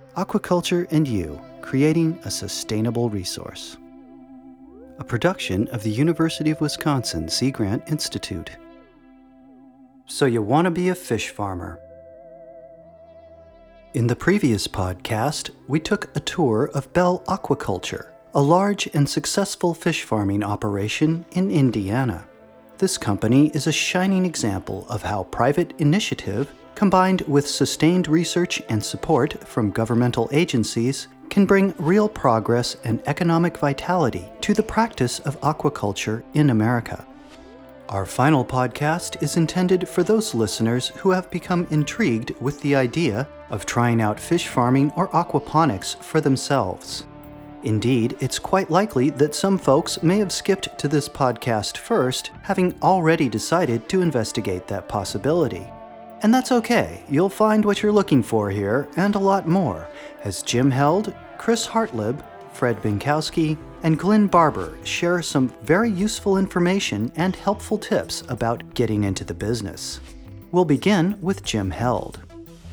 Aquaculture and You, Creating a Sustainable Resource. A production of the University of Wisconsin Sea Grant Institute. So you want to be a fish farmer. In the previous podcast, we took a tour of Bell Aquaculture, a large and successful fish farming operation in Indiana. This company is a shining example of how private initiative, combined with sustained research and support from governmental agencies, can bring real progress and economic vitality to the practice of aquaculture in America. Our final podcast is intended for those listeners who have become intrigued with the idea of trying out fish farming or aquaponics for themselves. Indeed, it's quite likely that some folks may have skipped to this podcast first, having already decided to investigate that possibility. And that's okay. You'll find what you're looking for here, and a lot more, as Jim Held, Chris Hartlib, Fred Binkowski, and Glenn Barber share some very useful information and helpful tips about getting into the business. We'll begin with Jim Held.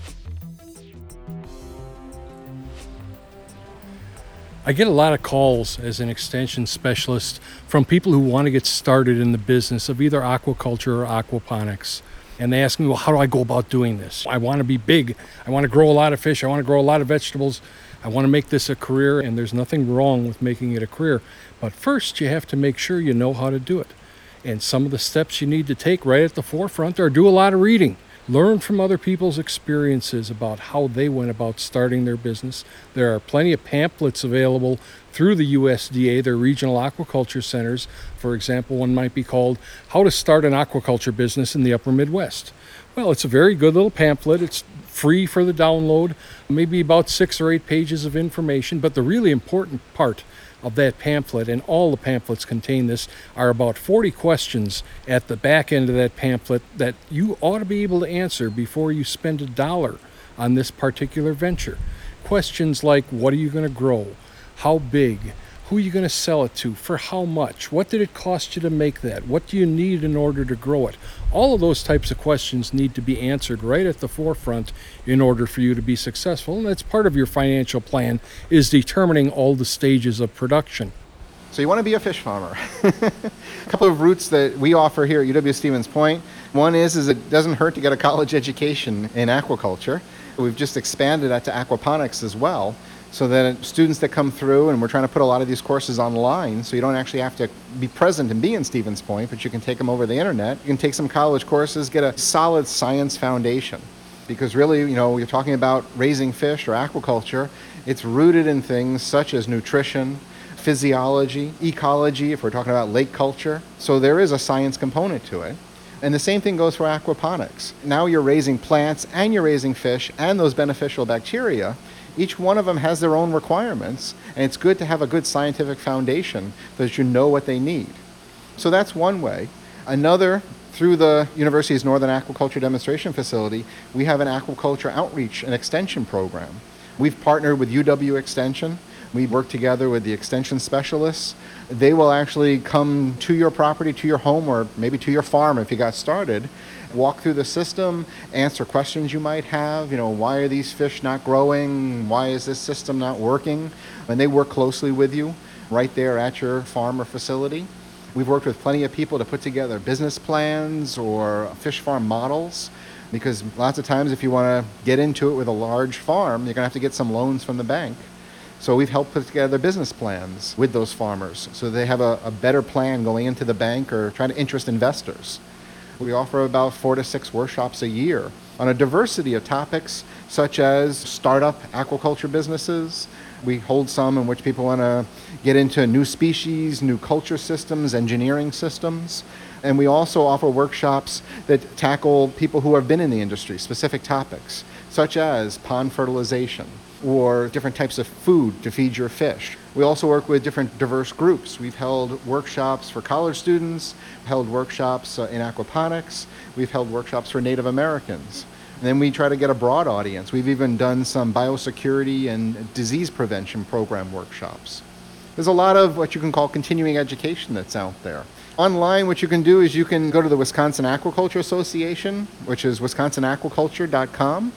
I get a lot of calls as an extension specialist from people who want to get started in the business of either aquaculture or aquaponics. And they ask me, well, how do I go about doing this? I want to be big. I want to grow a lot of fish. I want to grow a lot of vegetables. I want to make this a career, and there's nothing wrong with making it a career. But first, you have to make sure you know how to do it. And some of the steps you need to take right at the forefront are do a lot of reading. Learn from other people's experiences about how they went about starting their business. There are plenty of pamphlets available through the USDA, their regional aquaculture centers. For example, one might be called How to Start an Aquaculture Business in the Upper Midwest. Well, it's a very good little pamphlet. It's free for the download, maybe about 6 or 8 pages of information. But the really important part of that pamphlet, and all the pamphlets contain this, are about 40 questions at the back end of that pamphlet that you ought to be able to answer before you spend $1 on this particular venture. Questions like, what are you going to grow? How big? Who are you going to sell it to? For how much? What did it cost you to make that? What do you need in order to grow it? All of those types of questions need to be answered right at the forefront in order for you to be successful. And that's part of your financial plan, is determining all the stages of production. So you want to be a fish farmer. A couple of routes that we offer here at UW-Stevens Point. One is it doesn't hurt to get a college education in aquaculture. We've just expanded that to aquaponics as well, so that students that come through, and we're trying to put a lot of these courses online, so you don't actually have to be present and be in Stevens Point, but you can take them over the internet. You can take some college courses, get a solid science foundation. Because really, you're talking about raising fish or aquaculture, it's rooted in things such as nutrition, physiology, ecology, if we're talking about lake culture. So there is a science component to it. And the same thing goes for aquaponics. Now you're raising plants and you're raising fish and those beneficial bacteria. Each one of them has their own requirements, and it's good to have a good scientific foundation so that you know what they need. So that's one way. Another, through the university's Northern Aquaculture Demonstration Facility, we have an aquaculture outreach and extension program. We've partnered with UW Extension. We work together with the extension specialists. They will actually come to your property, to your home, or maybe to your farm if you got started, walk through the system, answer questions you might have. Why are these fish not growing? Why is this system not working? And they work closely with you right there at your farm or facility. We've worked with plenty of people to put together business plans or fish farm models, because lots of times if you want to get into it with a large farm, you're going to have to get some loans from the bank. So we've helped put together business plans with those farmers so they have a better plan going into the bank or trying to interest investors. We offer about 4 to 6 workshops a year on a diversity of topics, such as startup aquaculture businesses. We hold some in which people want to get into new species, new culture systems, engineering systems. And we also offer workshops that tackle people who have been in the industry, specific topics, such as pond fertilization or different types of food to feed your fish. We also work with different diverse groups. We've held workshops for college students, held workshops in aquaponics, we've held workshops for Native Americans. And then we try to get a broad audience. We've even done some biosecurity and disease prevention program workshops. There's a lot of what you can call continuing education that's out there. Online, what you can do is you can go to the Wisconsin Aquaculture Association, which is wisconsinaquaculture.com.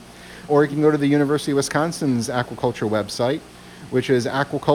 Or you can go to the University of Wisconsin's aquaculture website, which is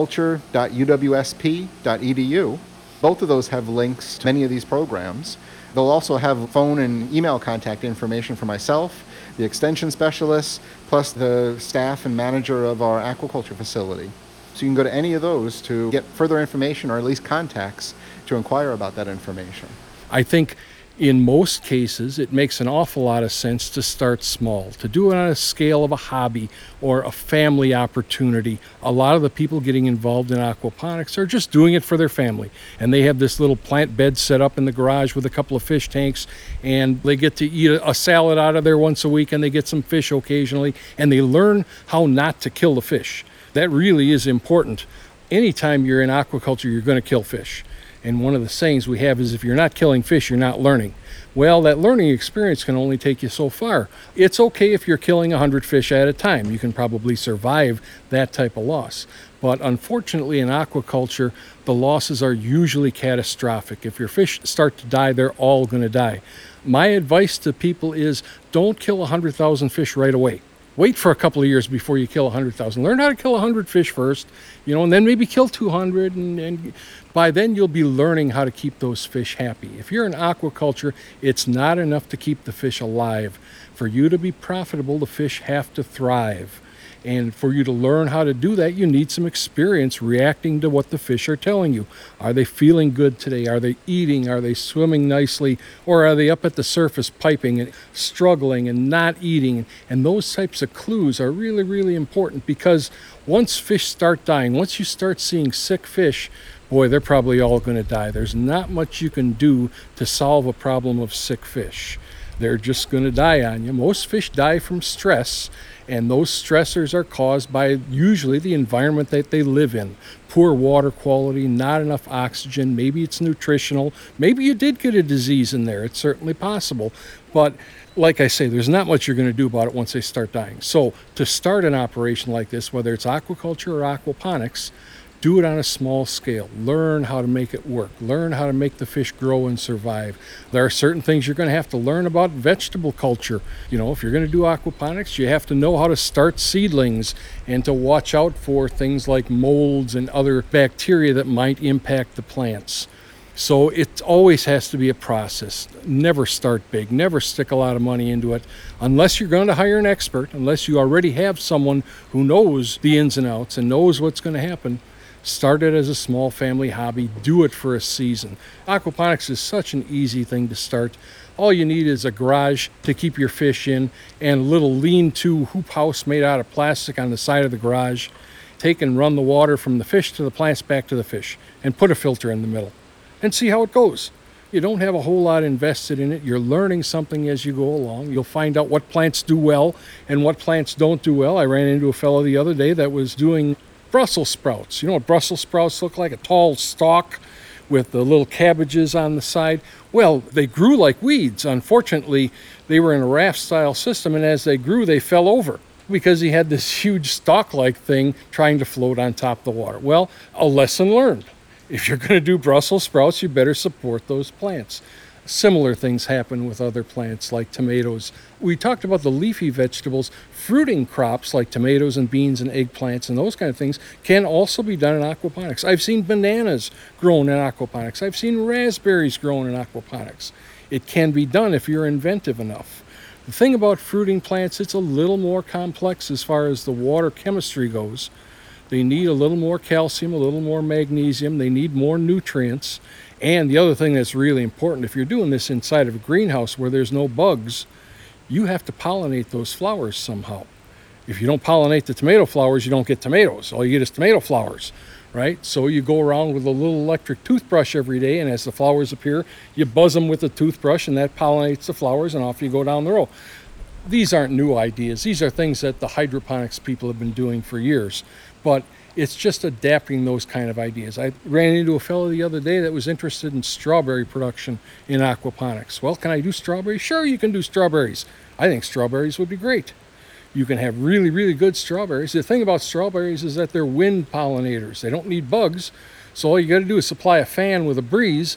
aquaculture.uwsp.edu. Both of those have links to many of these programs. They'll also have phone and email contact information for myself, the extension specialists, plus the staff and manager of our aquaculture facility. So you can go to any of those to get further information, or at least contacts to inquire about that information. I think in most cases, it makes an awful lot of sense to start small, to do it on a scale of a hobby or a family opportunity. A lot of the people getting involved in aquaponics are just doing it for their family. And they have this little plant bed set up in the garage with a couple of fish tanks, and they get to eat a salad out of there once a week, and they get some fish occasionally, and they learn how not to kill the fish. That really is important. Anytime you're in aquaculture, you're going to kill fish. And one of the sayings we have is, if you're not killing fish, you're not learning. Well, that learning experience can only take you so far. It's okay if you're killing 100 fish at a time. You can probably survive that type of loss. But unfortunately, in aquaculture, the losses are usually catastrophic. If your fish start to die, they're all going to die. My advice to people is, don't kill 100,000 fish right away. Wait for a couple of years before you kill 100,000. Learn how to kill 100 fish first, and then maybe kill 200, and by then you'll be learning how to keep those fish happy. If you're in aquaculture, it's not enough to keep the fish alive. For you to be profitable, the fish have to thrive. And for you to learn how to do that, you need some experience reacting to what the fish are telling you. Are they feeling good today? Are they eating? Are they swimming nicely? Or are they up at the surface piping and struggling and not eating? And those types of clues are really, really important, because once fish start dying, once you start seeing sick fish, boy, they're probably all going to die. There's not much you can do to solve a problem of sick fish. They're just going to die on you. Most fish die from stress, and those stressors are caused by usually the environment that they live in. Poor water quality, not enough oxygen, maybe it's nutritional, maybe you did get a disease in there, it's certainly possible. But like I say, there's not much you're going to do about it once they start dying. So to start an operation like this, whether it's aquaculture or aquaponics, do it on a small scale. Learn how to make it work. Learn how to make the fish grow and survive. There are certain things you're going to have to learn about vegetable culture. If you're going to do aquaponics, you have to know how to start seedlings and to watch out for things like molds and other bacteria that might impact the plants. So it always has to be a process. Never start big. Never stick a lot of money into it unless you're going to hire an expert, unless you already have someone who knows the ins and outs and knows what's going to happen. Start it as a small family hobby. Do it for a season. Aquaponics is such an easy thing to start. All you need is a garage to keep your fish in and a little lean-to hoop house made out of plastic on the side of the garage. Take and run the water from the fish to the plants back to the fish and put a filter in the middle and see how it goes. You don't have a whole lot invested in it. You're learning something as you go along. You'll find out what plants do well and what plants don't do well. I ran into a fellow the other day that was doing Brussels sprouts. You know what Brussels sprouts look like? A tall stalk with the little cabbages on the side. Well, they grew like weeds. Unfortunately, they were in a raft-style system, and as they grew, they fell over because he had this huge stalk-like thing trying to float on top of the water. Well, a lesson learned. If you're going to do Brussels sprouts, you better support those plants. Similar things happen with other plants like tomatoes. We talked about the leafy vegetables. Fruiting crops like tomatoes and beans and eggplants and those kind of things can also be done in aquaponics. I've seen bananas grown in aquaponics. I've seen raspberries grown in aquaponics. It can be done if you're inventive enough. The thing about fruiting plants, it's a little more complex as far as the water chemistry goes. They need a little more calcium, a little more magnesium. They need more nutrients. And the other thing that's really important, if you're doing this inside of a greenhouse where there's no bugs, you have to pollinate those flowers somehow. If you don't pollinate the tomato flowers, you don't get tomatoes. All you get is tomato flowers, right? So you go around with a little electric toothbrush every day, and as the flowers appear, you buzz them with the toothbrush, and that pollinates the flowers, and off you go down the row. These aren't new ideas. These are things that the hydroponics people have been doing for years. But it's just adapting those kind of ideas. I ran into a fellow the other day that was interested in strawberry production in aquaponics. Well, can I do strawberries? Sure, you can do strawberries. I think strawberries would be great. You can have really, really good strawberries. The thing about strawberries is that they're wind pollinators. They don't need bugs. So all you got to do is supply a fan with a breeze,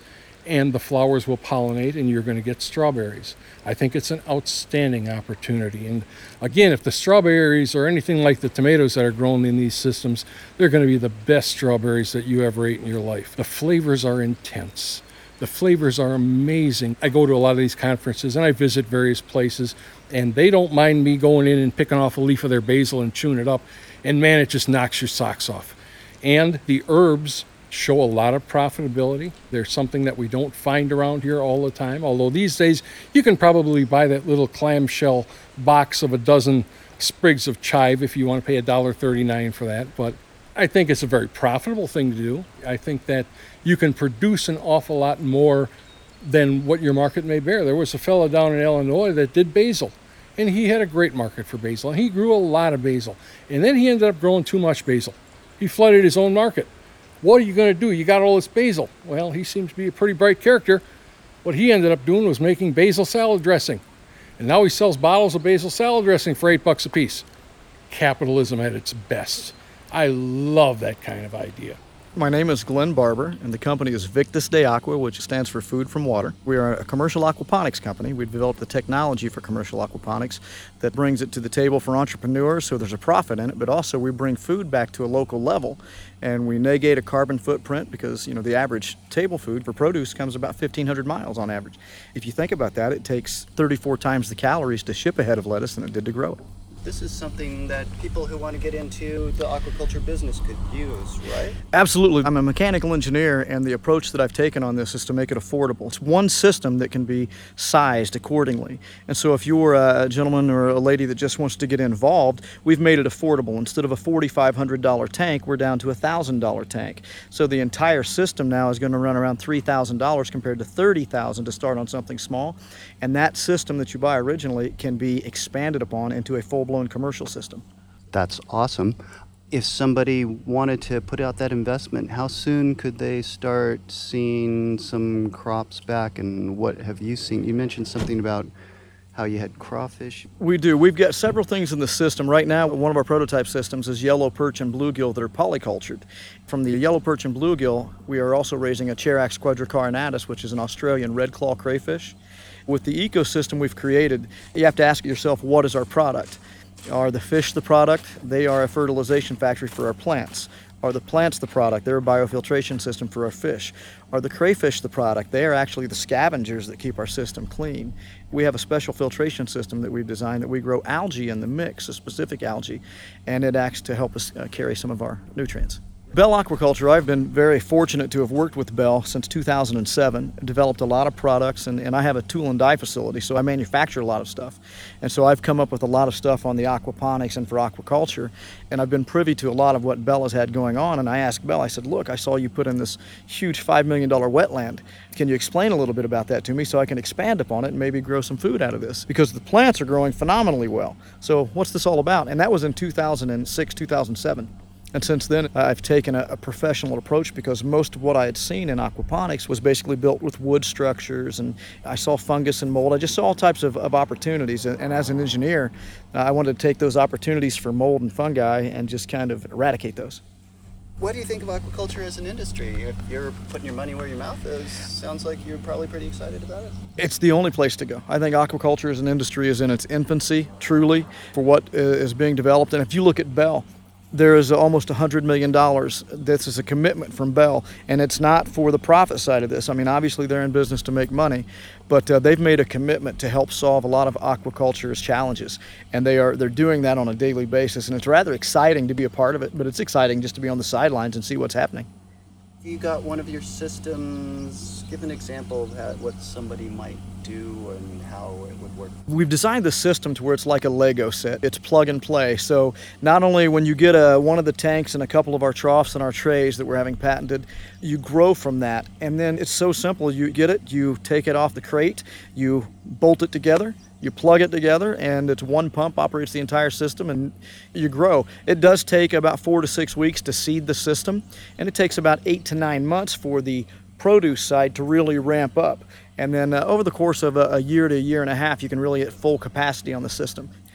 and the flowers will pollinate and you're going to get strawberries. I think it's an outstanding opportunity. And again, if the strawberries are anything like the tomatoes that are grown in these systems, they're going to be the best strawberries that you ever ate in your life. The flavors are intense. The flavors are amazing. I go to a lot of these conferences and I visit various places, and they don't mind me going in and picking off a leaf of their basil and chewing it up. And man, it just knocks your socks off. And the herbs show a lot of profitability. They're something that we don't find around here all the time. Although these days you can probably buy that little clamshell box of a dozen sprigs of chive if you want to pay $1.39 for that. But I think it's a very profitable thing to do. I think that you can produce an awful lot more than what your market may bear. There was a fellow down in Illinois that did basil, and he had a great market for basil, and he grew a lot of basil. And then he ended up growing too much basil. He flooded his own market. What are you going to do? You got all this basil. Well, he seems to be a pretty bright character. What he ended up doing was making basil salad dressing. And now he sells bottles of basil salad dressing for $8 a piece. Capitalism at its best. I love that kind of idea. My name is Glenn Barber, and the company is Victus de Aqua, which stands for Food from Water. We are a commercial aquaponics company. We've developed the technology for commercial aquaponics that brings it to the table for entrepreneurs, so there's a profit in it, but also we bring food back to a local level, and we negate a carbon footprint because, the average table food for produce comes about 1,500 miles on average. If you think about that, it takes 34 times the calories to ship a head of lettuce than it did to grow it. This is something that people who want to get into the aquaculture business could use, right? Absolutely. I'm a mechanical engineer, and the approach that I've taken on this is to make it affordable. It's one system that can be sized accordingly. And so if you're a gentleman or a lady that just wants to get involved, we've made it affordable. Instead of a $4,500 tank, we're down to a $1,000 tank. So the entire system now is going to run around $3,000 compared to $30,000 to start on something small. And that system that you buy originally can be expanded upon into a full-blown commercial system. That's awesome. If somebody wanted to put out that investment, how soon could they start seeing some crops back, and what have you seen? You mentioned something about how you had crawfish. We do. We've got several things in the system. Right now, one of our prototype systems is yellow perch and bluegill that are polycultured. From the yellow perch and bluegill, we are also raising a Charax quadricarinatus, which is an Australian red claw crayfish. With the ecosystem we've created, you have to ask yourself, what is our product? Are the fish the product? They are a fertilization factory for our plants. Are the plants the product? They're a biofiltration system for our fish. Are the crayfish the product? They are actually the scavengers that keep our system clean. We have a special filtration system that we've designed that we grow algae in the mix, a specific algae, and it acts to help us carry some of our nutrients. Bell Aquaculture, I've been very fortunate to have worked with Bell since 2007, developed a lot of products, and I have a tool and die facility, so I manufacture a lot of stuff. And so I've come up with a lot of stuff on the aquaponics and for aquaculture, and I've been privy to a lot of what Bell has had going on. And I asked Bell, I said, look, I saw you put in this huge $5 million wetland. Can you explain a little bit about that to me so I can expand upon it and maybe grow some food out of this? Because the plants are growing phenomenally well. So what's this all about? And that was in 2006, 2007. And since then, I've taken a professional approach because most of what I had seen in aquaponics was basically built with wood structures, and I saw fungus and mold. I just saw all types of opportunities. And as an engineer, I wanted to take those opportunities for mold and fungi and just kind of eradicate those. What do you think of aquaculture as an industry? If you're putting your money where your mouth is, sounds like you're probably pretty excited about it. It's the only place to go. I think aquaculture as an industry is in its infancy, truly, for what is being developed. And if you look at Bell, there is almost $100 million. This is a commitment from Bell, and it's not for the profit side of this. I mean, obviously they're in business to make money, but they've made a commitment to help solve a lot of aquaculture's challenges, and they're doing that on a daily basis, and it's rather exciting to be a part of it, but it's exciting just to be on the sidelines and see what's happening. You got one of your systems. Give an example of what somebody might do and how it would work. We've designed the system to where it's like a Lego set. It's plug and play. So not only when you get one of the tanks and a couple of our troughs and our trays that we're having patented, you grow from that. And then it's so simple. You get it, you take it off the crate, you bolt it together, you plug it together, and it's one pump operates the entire system, and you grow. It does take about 4 to 6 weeks to seed the system, and it takes about 8 to 9 months for the produce side to really ramp up. And then over the course of a year to a year and a half, you can really hit full capacity on the system.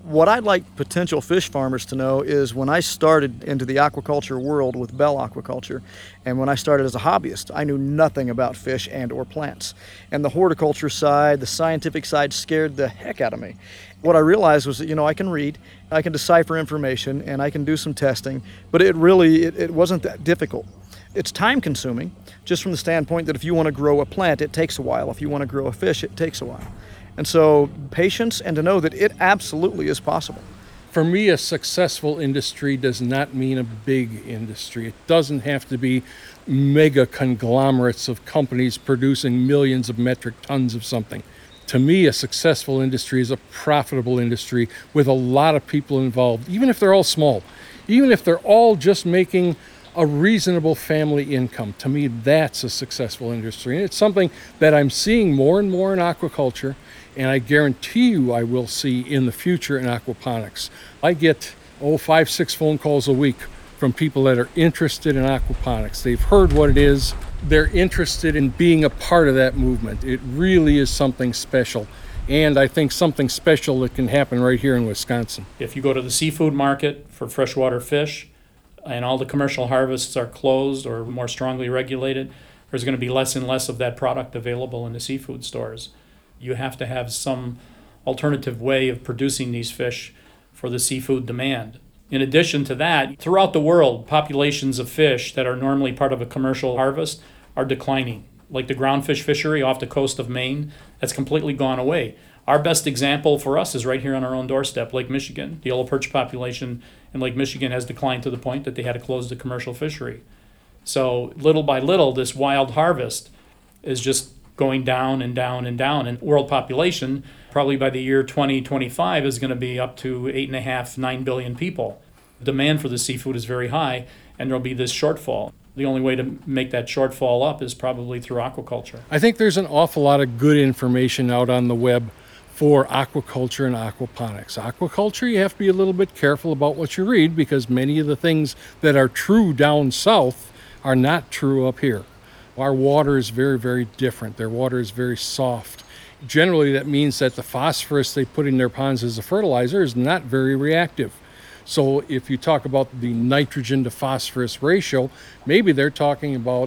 What I'd like potential fish farmers to know is when I started into the aquaculture world with Bell Aquaculture, and when I started as a hobbyist, I knew nothing about fish and or plants. And the horticulture side, the scientific side scared the heck out of me. What I realized was that, I can read, I can decipher information, and I can do some testing, but it wasn't that difficult. It's time consuming, just from the standpoint that if you want to grow a plant, it takes a while. If you want to grow a fish, it takes a while. And so patience, and to know that it absolutely is possible. For me, a successful industry does not mean a big industry. It doesn't have to be mega conglomerates of companies producing millions of metric tons of something. To me, a successful industry is a profitable industry with a lot of people involved, even if they're all small, even if they're all just making a reasonable family income. To me, that's a successful industry. And it's something that I'm seeing more and more in aquaculture, and I guarantee you I will see in the future in aquaponics. I get 5-6 phone calls a week from people that are interested in aquaponics. They've heard what it is. They're interested in being a part of that movement. It really is something special, and I think something special that can happen right here in Wisconsin. If you go to the seafood market for freshwater fish, and all the commercial harvests are closed or more strongly regulated, there's going to be less and less of that product available in the seafood stores. You have to have some alternative way of producing these fish for the seafood demand. In addition to that, throughout the world, populations of fish that are normally part of a commercial harvest are declining. Like the groundfish fishery off the coast of Maine, that's completely gone away. Our best example for us is right here on our own doorstep, Lake Michigan. The yellow perch population in Lake Michigan has declined to the point that they had to close the commercial fishery. So little by little, this wild harvest is just going down and down and down. And world population, probably by the year 2025, is going to be up to 8.5, 9 billion people. Demand for the seafood is very high, and there'll be this shortfall. The only way to make that shortfall up is probably through aquaculture. I think there's an awful lot of good information out on the web for aquaculture and aquaponics. Aquaculture, you have to be a little bit careful about what you read, because many of the things that are true down south are not true up here. Our water is very, very different. Their water is very soft. Generally, that means that the phosphorus they put in their ponds as a fertilizer is not very reactive. So if you talk about the nitrogen to phosphorus ratio, maybe they're talking about,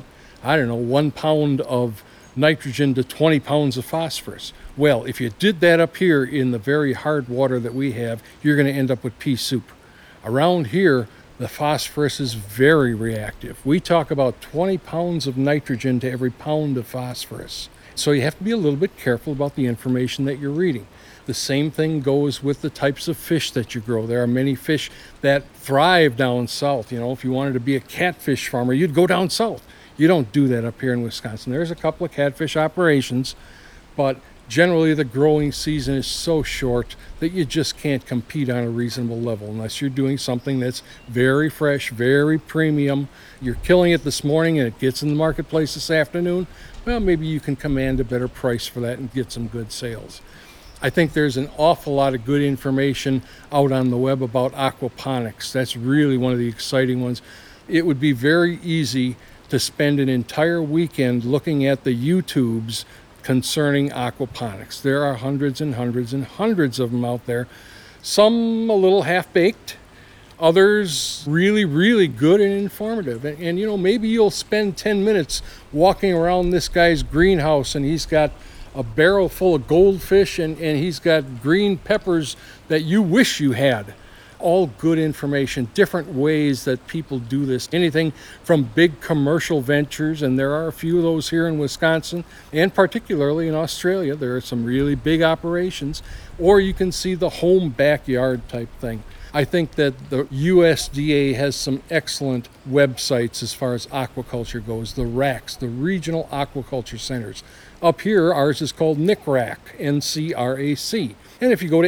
1 pound of nitrogen to 20 pounds of phosphorus. Well, if you did that up here in the very hard water that we have, you're going to end up with pea soup. Around here, the phosphorus is very reactive. We talk about 20 pounds of nitrogen to every pound of phosphorus. So you have to be a little bit careful about the information that you're reading. The same thing goes with the types of fish that you grow. There are many fish that thrive down south. If you wanted to be a catfish farmer, you'd go down south. You don't do that up here in Wisconsin. There's a couple of catfish operations, but generally the growing season is so short that you just can't compete on a reasonable level unless you're doing something that's very fresh, very premium. You're killing it this morning and it gets in the marketplace this afternoon. Well, maybe you can command a better price for that and get some good sales. I think there's an awful lot of good information out on the web about aquaponics. That's really one of the exciting ones. It would be very easy to spend an entire weekend looking at the YouTubes concerning aquaponics. There are hundreds and hundreds and hundreds of them out there. Some a little half-baked, others really, really good and informative. And maybe you'll spend 10 minutes walking around this guy's greenhouse, and he's got a barrel full of goldfish, and he's got green peppers that you wish you had. All good information, different ways that people do this. Anything from big commercial ventures, and there are a few of those here in Wisconsin, and particularly in Australia. There are some really big operations, or you can see the home backyard type thing. I think that the USDA has some excellent websites as far as aquaculture goes. The RACs, the Regional Aquaculture Centers. Up here, ours is called NCRAC, N-C-R-A-C. And if you go to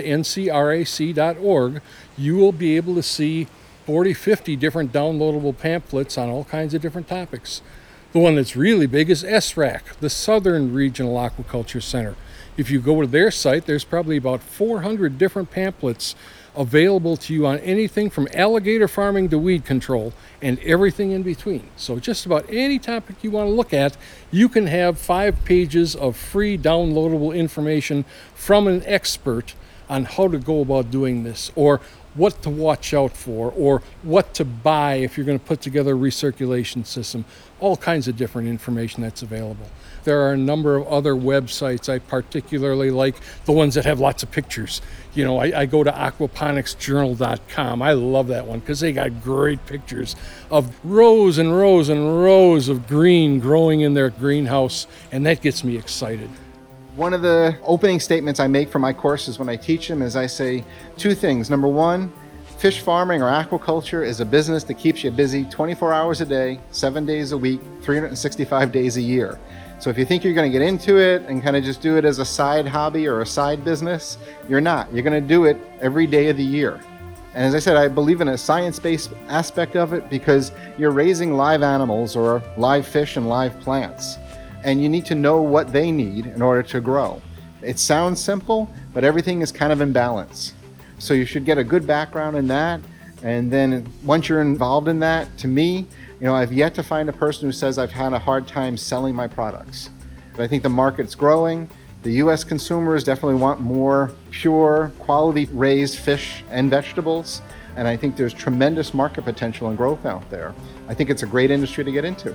ncrac.org, you will be able to see 40, 50 different downloadable pamphlets on all kinds of different topics. The one that's really big is SRAC, the Southern Regional Aquaculture Center. If you go to their site, there's probably about 400 different pamphlets available to you on anything from alligator farming to weed control and everything in between. So just about any topic you want to look at, you can have 5 pages of free downloadable information from an expert on how to go about doing this, or what to watch out for, or what to buy if you're going to put together a recirculation system. All kinds of different information that's available. There are a number of other websites. I particularly like the ones that have lots of pictures. You know, I go to aquaponicsjournal.com. I love that one because they got great pictures of rows and rows and rows of green growing in their greenhouse, and that gets me excited. One of the opening statements I make for my courses when I teach them is I say two things. Number one, fish farming or aquaculture is a business that keeps you busy 24 hours a day, 7 days a week, 365 days a year. So if you think you're going to get into it and kind of just do it as a side hobby or a side business, you're not. You're going to do it every day of the year. And as I said, I believe in a science-based aspect of it because you're raising live animals or live fish and live plants. And you need to know what they need in order to grow. It sounds simple, but everything is kind of in balance. So you should get a good background in that. And then once you're involved in that, to me, I've yet to find a person who says I've had a hard time selling my products. But I think the market's growing. The U.S. consumers definitely want more pure, quality raised fish and vegetables. And I think there's tremendous market potential and growth out there. I think it's a great industry to get into.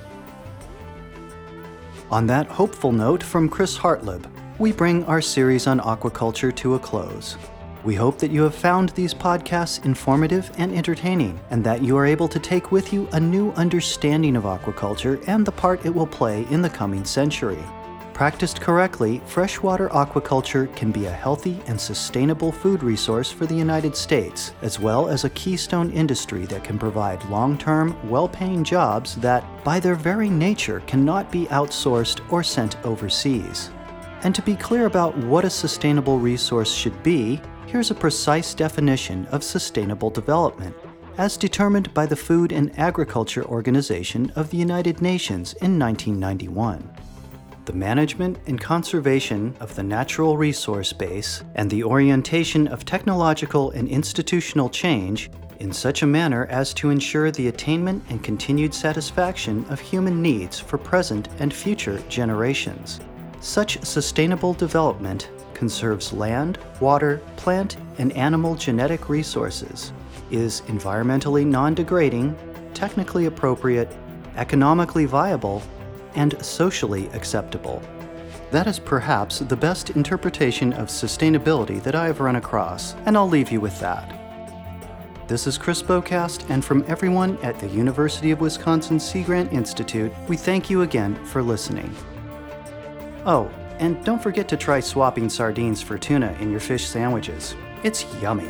On that hopeful note from Chris Hartleb, we bring our series on aquaculture to a close. We hope that you have found these podcasts informative and entertaining, and that you are able to take with you a new understanding of aquaculture and the part it will play in the coming century. Practiced correctly, freshwater aquaculture can be a healthy and sustainable food resource for the United States, as well as a keystone industry that can provide long-term, well-paying jobs that, by their very nature, cannot be outsourced or sent overseas. And to be clear about what a sustainable resource should be, here's a precise definition of sustainable development, as determined by the Food and Agriculture Organization of the United Nations in 1991. The management and conservation of the natural resource base and the orientation of technological and institutional change in such a manner as to ensure the attainment and continued satisfaction of human needs for present and future generations. Such sustainable development conserves land, water, plant, and animal genetic resources, is environmentally non-degrading, technically appropriate, economically viable, and socially acceptable. That is perhaps the best interpretation of sustainability that I have run across, and I'll leave you with that. This is Chris Bocast, and from everyone at the University of Wisconsin Sea Grant Institute, we thank you again for listening. Oh, and don't forget to try swapping sardines for tuna in your fish sandwiches. It's yummy.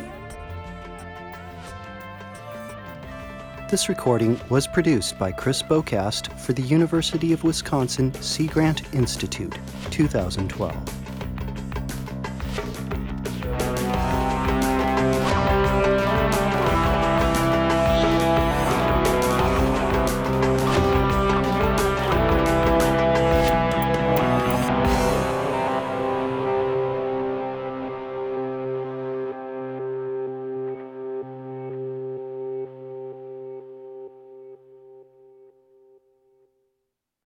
This recording was produced by Chris Bocast for the University of Wisconsin Sea Grant Institute, 2012.